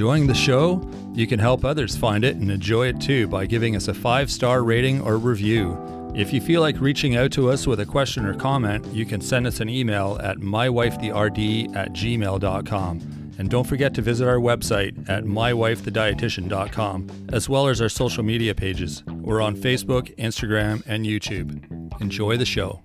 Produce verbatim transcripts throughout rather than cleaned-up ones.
enjoying the show? You can help others find it and enjoy it too by giving us a five-star rating or review. If you feel like reaching out to us with a question or comment, you can send us an email at mywifetherd at gmail dot com. And don't forget to visit our website at my wife the dietitian dot com, as well as our social media pages. We're on Facebook, Instagram, and YouTube. Enjoy the show.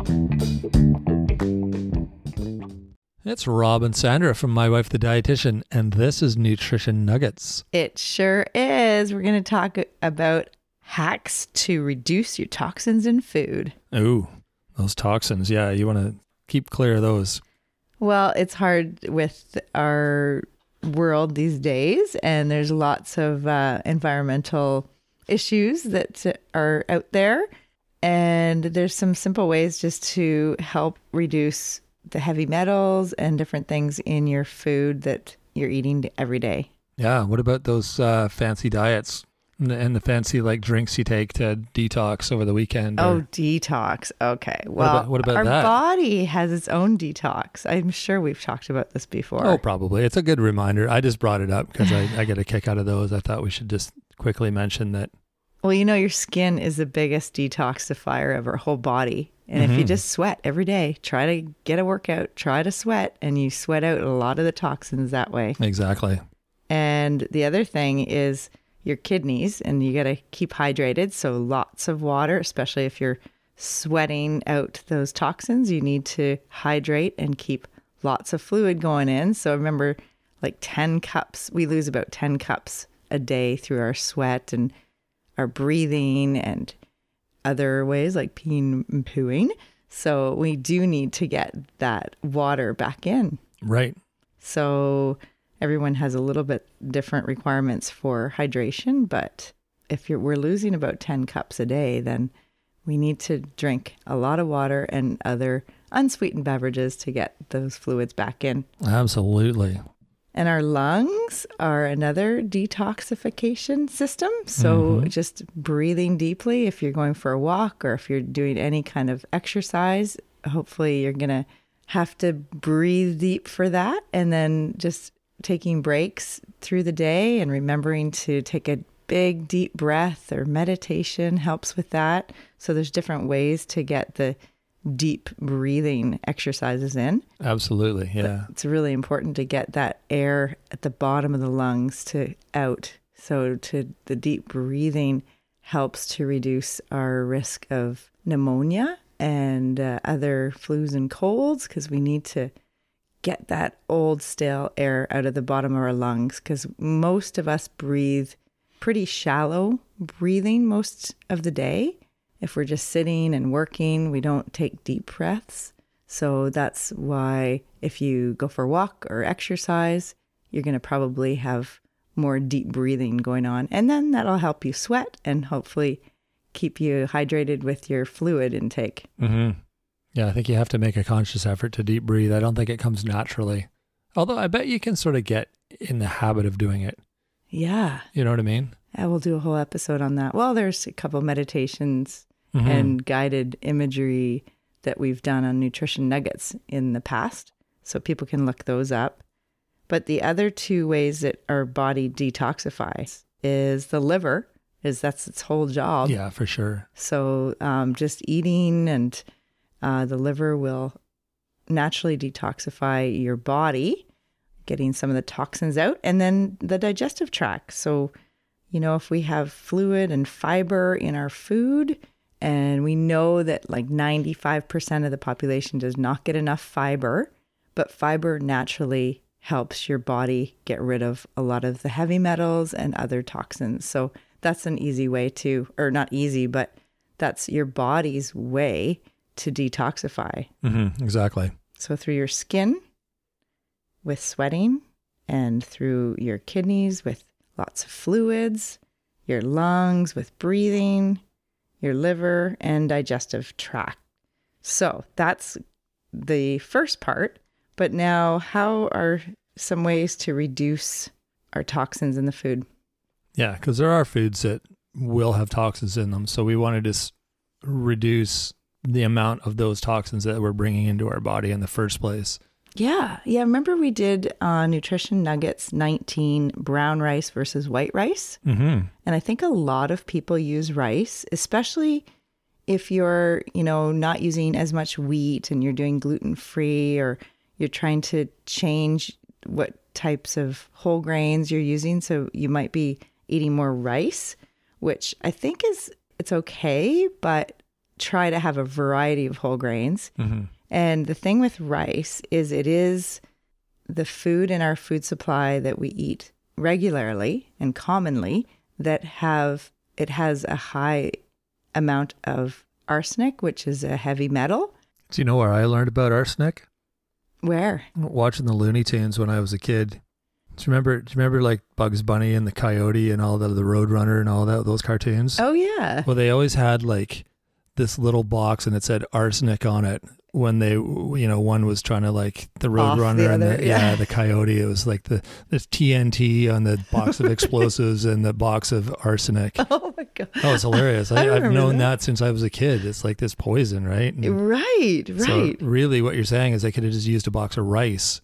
It's Rob and Sandra from My Wife the Dietitian, and this is Nutrition Nuggets. It sure is. We're going to talk about hacks to reduce your toxins in food. Ooh, those toxins. Yeah, you want to keep clear of those. Well, it's hard with our world these days, and there's lots of uh, environmental issues that are out there. And there's some simple ways just to help reduce the heavy metals and different things in your food that you're eating every day. Yeah. What about those uh, fancy diets and the, and the fancy like drinks you take to detox over the weekend? Or... Oh, detox. Okay. Well, what about, what about our that? body has its own detox. I'm sure we've talked about this before. Oh, probably. It's a good reminder. I just brought it up because I, I get a kick out of those. I thought we should just quickly mention that. Well, you know, your skin is the biggest detoxifier of our whole body. And Mm-hmm. if you just sweat every day, try to get a workout, try to sweat, and you sweat out a lot of the toxins that way. Exactly. And the other thing is your kidneys, and you got to keep hydrated. So lots of water, especially if you're sweating out those toxins, you need to hydrate and keep lots of fluid going in. So remember, like ten cups, we lose about ten cups a day through our sweat and our breathing and other ways like peeing and pooing. So we do need to get that water back in. Right. So everyone has a little bit different requirements for hydration, but if you're, we're losing about ten cups a day, then we need to drink a lot of water and other unsweetened beverages to get those fluids back in. Absolutely. And our lungs are another detoxification system. So Mm-hmm. just breathing deeply, if you're going for a walk or if you're doing any kind of exercise, hopefully you're going to have to breathe deep for that. And then just taking breaks through the day and remembering to take a big, deep breath or meditation helps with that. So there's different ways to get the deep breathing exercises in. Absolutely. Yeah. But it's really important to get that air at the bottom of the lungs to out. So to the deep breathing helps to reduce our risk of pneumonia and uh, other flus and colds, because we need to get that old stale air out of the bottom of our lungs, because most of us breathe pretty shallow breathing most of the day. If we're just sitting and working, we don't take deep breaths. So that's why if you go for a walk or exercise, you're going to probably have more deep breathing going on. And then that'll help you sweat and hopefully keep you hydrated with your fluid intake. Mm-hmm. Yeah, I think you have to make a conscious effort to deep breathe. I don't think it comes naturally. Although I bet you can sort of get in the habit of doing it. Yeah. You know what I mean? I will do a whole episode on that. Well, there's a couple meditations Mm-hmm. and guided imagery that we've done on Nutrition Nuggets in the past. So people can look those up. But the other two ways that our body detoxifies is the liver, is that's its whole job. Yeah, for sure. So um, just eating and uh, the liver will naturally detoxify your body, getting some of the toxins out, and then the digestive tract. So, you know, if we have fluid and fiber in our food, and we know that like ninety-five percent of the population does not get enough fiber, but fiber naturally helps your body get rid of a lot of the heavy metals and other toxins. So that's an easy way to, or not easy, but that's your body's way to detoxify. Mm-hmm. Exactly. So through your skin with sweating, and through your kidneys with lots of fluids, your lungs with breathing, your liver, and digestive tract. So that's the first part. But now, how are some ways to reduce our toxins in the food? Yeah, because there are foods that will have toxins in them. So we want to just reduce the amount of those toxins that we're bringing into our body in the first place. Yeah. Yeah. Remember we did uh, Nutrition Nuggets nineteen, brown rice versus white rice? Mm-hmm. And I think a lot of people use rice, especially if you're, you know, not using as much wheat and you're doing gluten-free, or you're trying to change what types of whole grains you're using. So you might be eating more rice, which I think is, it's okay, but try to have a variety of whole grains. Mm-hmm. And the thing with rice is it is the food in our food supply that we eat regularly and commonly that have, it has a high amount of arsenic, which is a heavy metal. Do you know where I learned about arsenic? Where? Watching the Looney Tunes when I was a kid. Do you remember, do you remember like Bugs Bunny and the Coyote and all that, the Roadrunner and all that, those cartoons? Oh, yeah. Well, they always had like this little box and it said arsenic on it when they, you know, one was trying to like the Roadrunner and the, yeah. yeah, the Coyote. It was like the, the T N T on the box of explosives and the box of arsenic. Oh my God. Oh, it's hilarious. I, I I've known that. that since I was a kid. It's like this poison, right? And right, right. so really what you're saying is they could have just used a box of rice.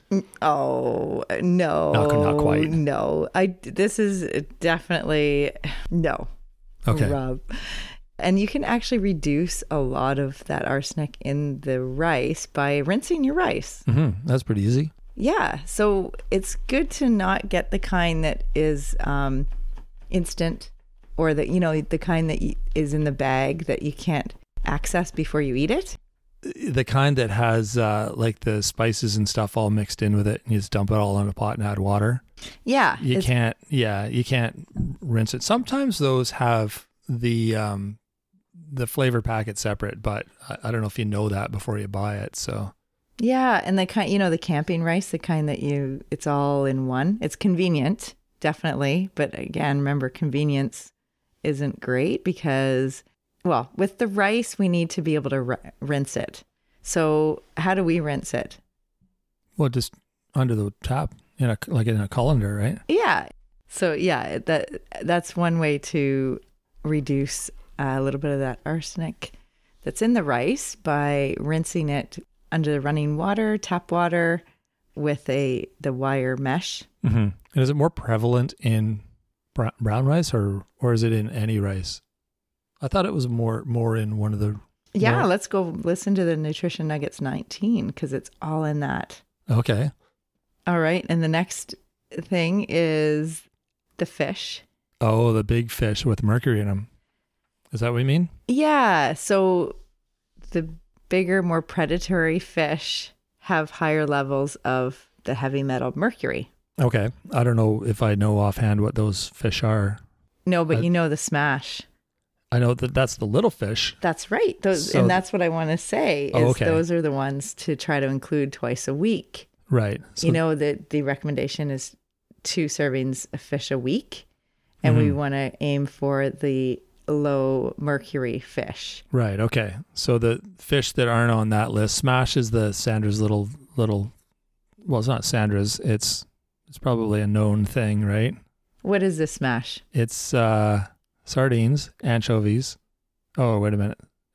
Oh, no. Not, not quite. No. I, this is definitely, no. Okay. Rob. And you can actually reduce a lot of that arsenic in the rice by rinsing your rice. Mm-hmm. That's pretty easy. Yeah. So it's good to not get the kind that is um, instant, or that, you know, the kind that you, is in the bag that you can't access before you eat it. The kind that has uh, like the spices and stuff all mixed in with it, and you just dump it all in a pot and add water. Yeah. You can't, yeah, you can't rinse it. Sometimes those have the, um, the flavor packet separate, but I, I don't know if you know that before you buy it. So yeah, and the kind, you know, the camping rice, the kind that you, it's all in one. It's convenient, definitely, but again, remember, convenience isn't great because, well, with the rice, we need to be able to r- rinse it. So how do we rinse it? Well, just under the tap, in a, like in a colander, right? Yeah. So yeah, that that's one way to reduce a little bit of that arsenic that's in the rice by rinsing it under the running water, tap water, with a the wire mesh. Mm-hmm. And is it more prevalent in br- brown rice or or is it in any rice? I thought it was more more in one of the. Yeah, more... let's go listen to the Nutrition Nuggets nineteen because it's all in that. Okay. All right, and the next thing is the fish. Oh, the big fish with mercury in them. Is that what you mean? Yeah. So the bigger, more predatory fish have higher levels of the heavy metal mercury. Okay. I don't know if I know offhand what those fish are. No, but I, you know the smash. I know that that's the little fish. That's right. Those, so, and that's what I want to say is oh, okay. those are the ones to try to include twice a week. Right. So, you know, that the recommendation is two servings of fish a week. And mm-hmm. we want to aim for the low mercury fish. Right. Okay. So the fish that aren't on that list, smash is the Sandra's little, little, well, it's not Sandra's. It's, it's probably a known thing, right? What is this smash? It's uh, sardines, anchovies. Oh, wait a minute.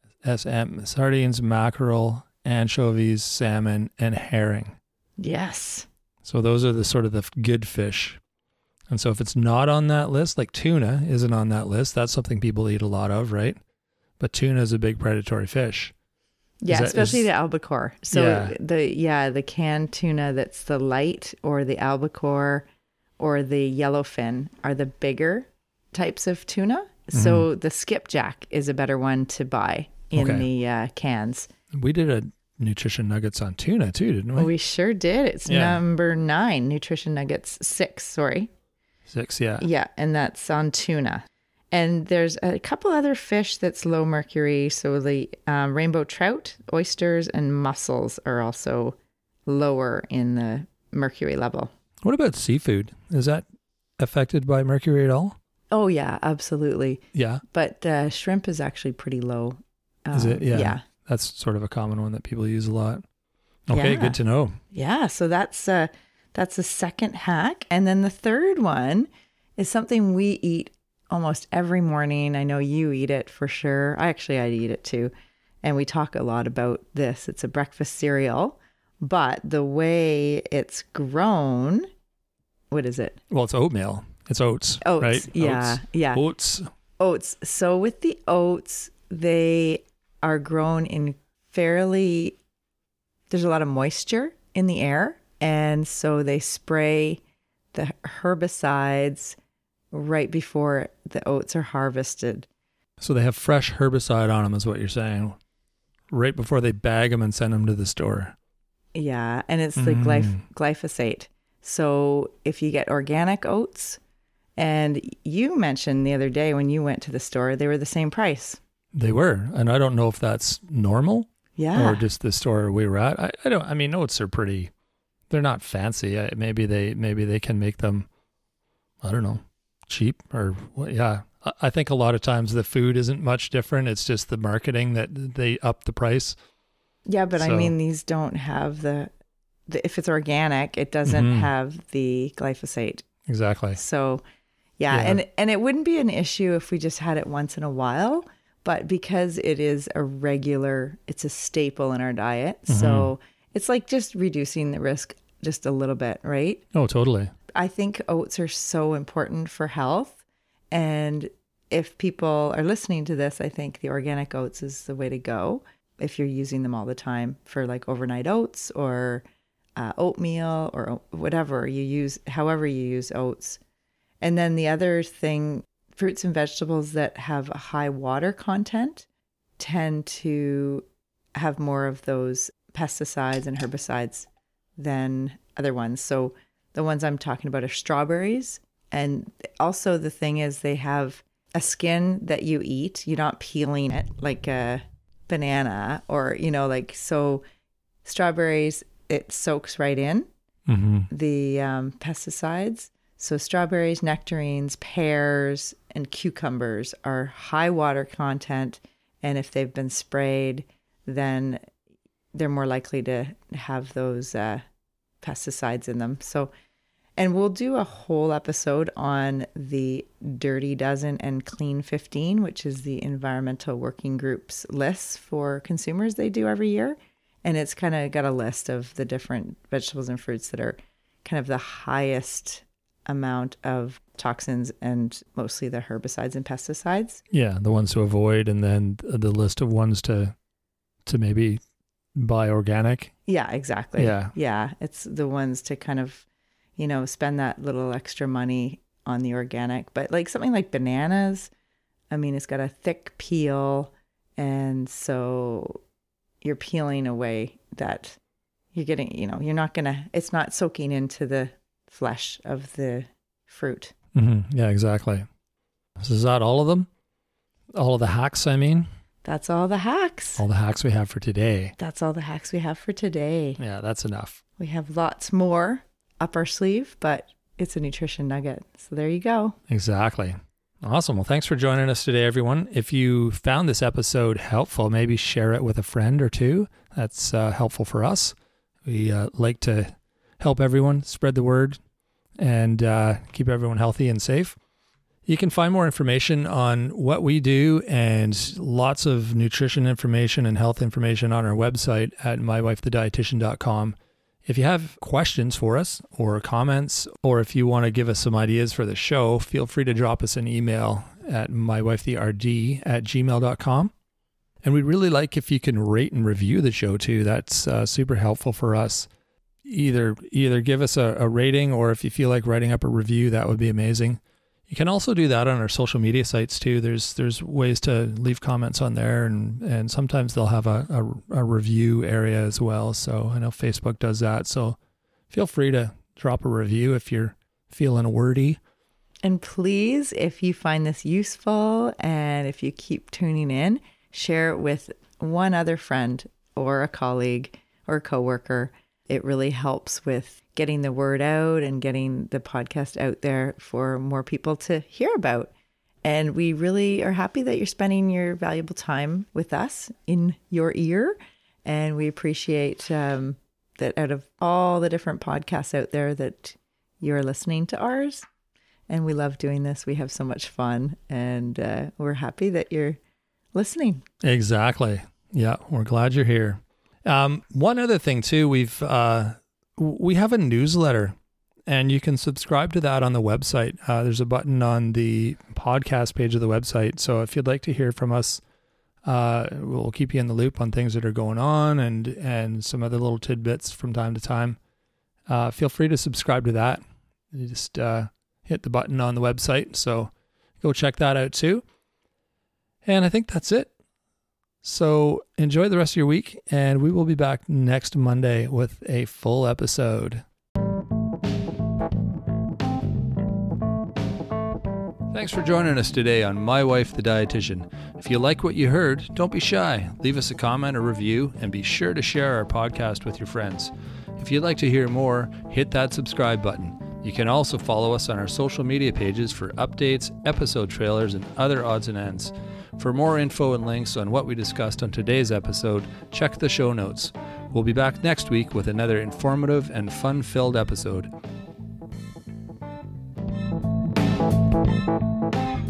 S M sardines, mackerel, anchovies, salmon, and herring. Yes. So those are the sort of the good fish. And so if it's not on that list, like tuna isn't on that list, that's something people eat a lot of, right? But tuna is a big predatory fish. Yeah, that, especially is, the albacore. So yeah. the yeah, the canned tuna that's the light, or the albacore or the yellowfin are the bigger types of tuna. Mm-hmm. So the skipjack is a better one to buy in okay. the uh, cans. We did a Nutrition Nuggets on tuna too, didn't we? We sure did. It's yeah. number nine, Nutrition Nuggets six, sorry. Six, yeah. Yeah, and that's on tuna. And there's a couple other fish that's low mercury. So the um, rainbow trout, oysters, and mussels are also lower in the mercury level. What about seafood? Is that affected by mercury at all? Oh, yeah, absolutely. Yeah. But uh, shrimp is actually pretty low. Um, is it? Yeah. Yeah. That's sort of a common one that people use a lot. Okay, yeah. Good to know. Yeah, so that's... Uh, That's the second hack. And then the third one is something we eat almost every morning. I know you eat it for sure. I actually, I eat it too. And we talk a lot about this. It's a breakfast cereal, But the way it's grown, what is it? Well, it's oatmeal. It's oats, Oats, right? yeah, oats. yeah. Oats. Oats. So with the oats, they are grown in fairly, there's a lot of moisture in the air. And so they spray the herbicides right before the oats are harvested. So they have fresh herbicide on them is what you're saying, right before they bag them and send them to the store. Yeah, and it's the Mm. glyph- glyphosate. So if you get organic oats, and you mentioned the other day when you went to the store, they were the same price. They were, and I don't know if that's normal Yeah. or just the store we were at. I, I don't. I mean, oats are pretty. They're not fancy. I, maybe they maybe they can make them. I don't know, cheap or what? Yeah. I, I think a lot of times the food isn't much different. It's just the marketing that they up the price. Yeah, but I So- mean, these don't have the, the, if it's organic, it doesn't Mhm. have the glyphosate. Exactly. So, yeah, Yeah. and and it wouldn't be an issue if we just had it once in a while, but because it is a regular, it's a staple in our diet. Mm-hmm. So it's like just reducing the risk just a little bit, right? Oh, totally. I think oats are so important for health. And if people are listening to this, I think the organic oats is the way to go if you're using them all the time for like overnight oats or uh, oatmeal or whatever you use, however you use oats. And then the other thing, fruits and vegetables that have a high water content tend to have more of those pesticides and herbicides than other ones. So the ones I'm talking about are strawberries. And also the thing is they have a skin that you eat. You're not peeling it like a banana or, you know, like, so strawberries, it soaks right in Mm-hmm. the um, pesticides. So strawberries, nectarines, pears, and cucumbers are high water content. And if they've been sprayed, then they're more likely to have those uh, pesticides in them. So, and we'll do a whole episode on the Dirty Dozen and Clean fifteen, which is the Environmental Working Group's lists for consumers they do every year. And it's kind of got a list of the different vegetables and fruits that are kind of the highest amount of toxins and mostly the herbicides and pesticides. Yeah, the ones to avoid, and then the list of ones to to maybe buy organic. Yeah, exactly. Yeah. Yeah. It's the ones to kind of, you know, spend that little extra money on the organic. But like something like bananas, I mean, it's got a thick peel. And so you're peeling away that you're getting, you know, you're not going to, it's not soaking into the flesh of the fruit. Mm-hmm. Yeah, exactly. So is that all of them? All of the hacks, I mean? That's all the hacks. All the hacks we have for today. That's all the hacks we have for today. Yeah, that's enough. We have lots more up our sleeve, but it's a nutrition nugget. So there you go. Exactly. Awesome. Well, thanks for joining us today, everyone. If you found this episode helpful, maybe share it with a friend or two. That's uh, helpful for us. We uh, like to help everyone, spread the word, and uh, keep everyone healthy and safe. You can find more information on what we do and lots of nutrition information and health information on our website at my wife the dietitian dot com. If you have questions for us or comments, or if you want to give us some ideas for the show, feel free to drop us an email at my wife the r d at gmail dot com. And we'd really like if you can rate and review the show too. That's uh, super helpful for us. Either either give us a, a rating, or if you feel like writing up a review, that would be amazing. You can also do that on our social media sites too. There's there's ways to leave comments on there, and, and sometimes they'll have a, a, a review area as well. So I know Facebook does that. So feel free to drop a review if you're feeling wordy. And please, if you find this useful and if you keep tuning in, share it with one other friend or a colleague or a coworker. It really helps with getting the word out and getting the podcast out there for more people to hear about. And we really are happy that you're spending your valuable time with us in your ear. And we appreciate um, that out of all the different podcasts out there that you're listening to ours. And we love doing this. We have so much fun, and uh, we're happy that you're listening. Exactly. Yeah, we're glad you're here. Um, one other thing too, we've uh, we have a newsletter, and you can subscribe to that on the website. Uh, there's a button on the podcast page of the website. So if you'd like to hear from us, uh, we'll keep you in the loop on things that are going on and and some other little tidbits from time to time. Uh, feel free to subscribe to that. You just uh, hit the button on the website. So go check that out too. And I think that's it. So enjoy the rest of your week, and we will be back next Monday with a full episode. Thanks for joining us today on My Wife the Dietitian. If you like what you heard, don't be shy. Leave us a comment or review, and be sure to share our podcast with your friends. If you'd like to hear more, hit that subscribe button. You can also follow us on our social media pages for updates, episode trailers, and other odds and ends. For more info and links on what we discussed on today's episode, check the show notes. We'll be back next week with another informative and fun-filled episode.